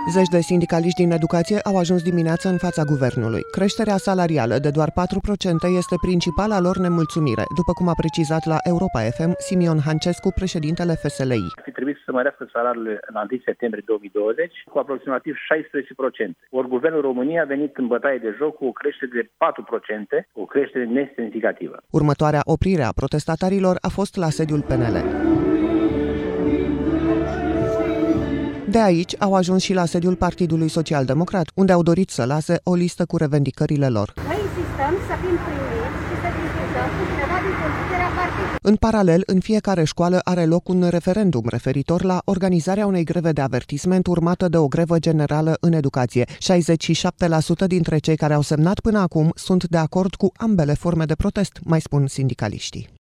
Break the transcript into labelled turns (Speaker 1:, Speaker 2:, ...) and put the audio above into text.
Speaker 1: Zeci de sindicaliști din educație au ajuns dimineață în fața guvernului. Creșterea salarială de doar 4% este principala lor nemulțumire, după cum a precizat la Europa FM Simion Hancescu, președintele FSLI.
Speaker 2: Ar fi trebuit să mărească salariile la 1 septembrie 2020 cu aproximativ 16%. Ori guvernul României a venit în bătaie de joc cu o creștere de 4%, o creștere nesemnificativă.
Speaker 1: Următoarea oprire a protestatarilor a fost la sediul PNL. De aici au ajuns și la sediul Partidului Social-Democrat, unde au dorit să lase o listă cu revendicările lor.
Speaker 3: Noi insistăm să fim primiți și să discutăm cu cineva din conducerea partidului.
Speaker 1: În paralel, în fiecare școală are loc un referendum referitor la organizarea unei greve de avertisment urmată de o grevă generală în educație. 67% dintre cei care au semnat până acum sunt de acord cu ambele forme de protest, mai spun sindicaliștii.